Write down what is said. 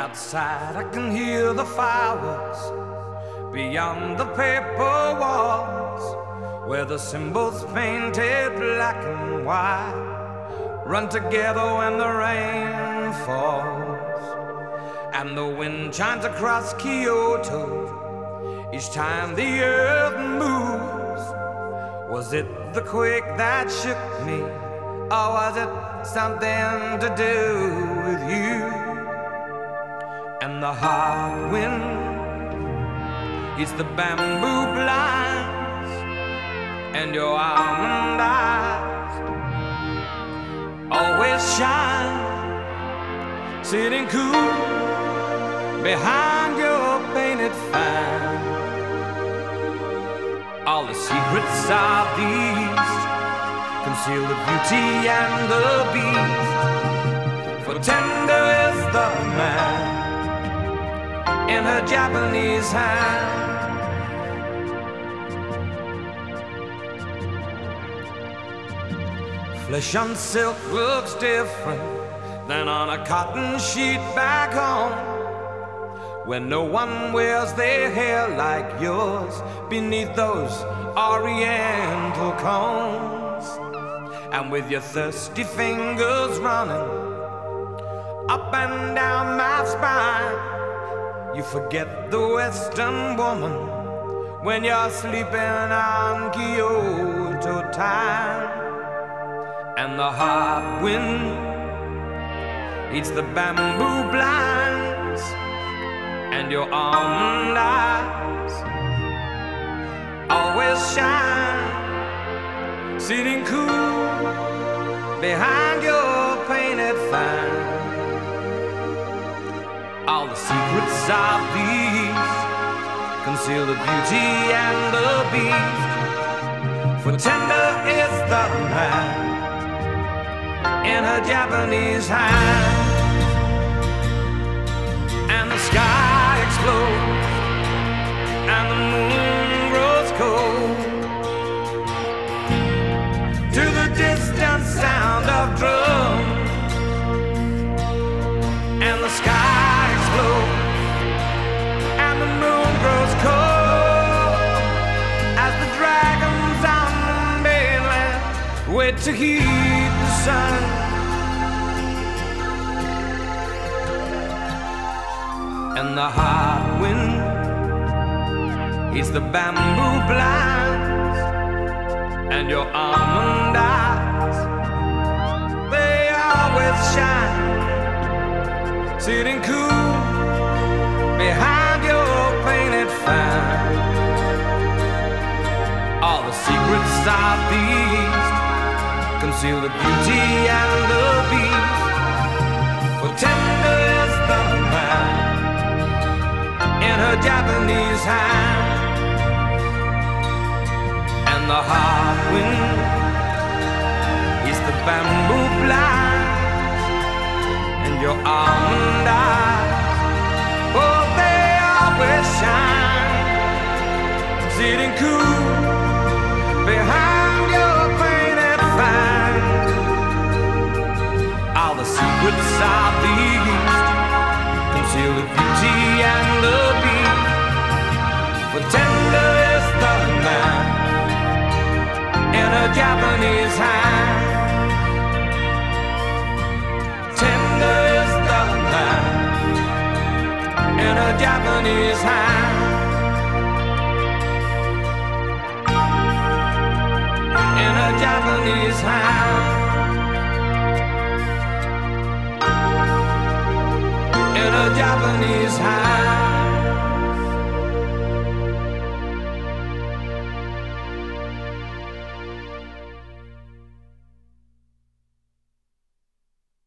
Outside I can hear the fireworks beyond the paper walls, where the symbols painted black and white run together when the rain falls, and the wind chimes across Kyoto each time the earth moves. Was it the quake that shook me, or was it something to do with you? And the hard wind hits the bamboo blinds, and your almond eyes always shine, sitting cool behind your painted fan. All the secrets of the East conceal the beauty and the beast, for tender is the man in her Japanese hand. Flesh on silk looks different than on a cotton sheet back home, where no one wears their hair like yours beneath those oriental combs. And with your thirsty fingers running up and down my spine, you forget the Western woman when you're sleeping on Kyoto time. And the hot wind eats the bamboo blinds, and your almond eyes always shine, sitting cool behind your painted fan. All the secrets of the East conceal the beauty and the beast, for tender is the man in her Japanese hand. And the sky explodes and the moon grows cold to the distant sound of drums. And the sky explodes and the moon grows cold as the dragons on the mainland wait to heat the sun. And the hot wind hits the bamboo blinds, and your almond eyes, they always shine, sitting cool behind your painted fan. All the secrets of the East conceal the beauty and the beast, for tender is the man in her Japanese hand. And the hot wind is the bamboo blinds, and your almond eyes, oh, they always shine, sitting cool behind your painted fan. All the secrets of the East conceal the beauty and the beast, for tender is the man in a Japanese hand. Tender is the man in a Japanese hand. In a Japanese hand. In a Japanese hand.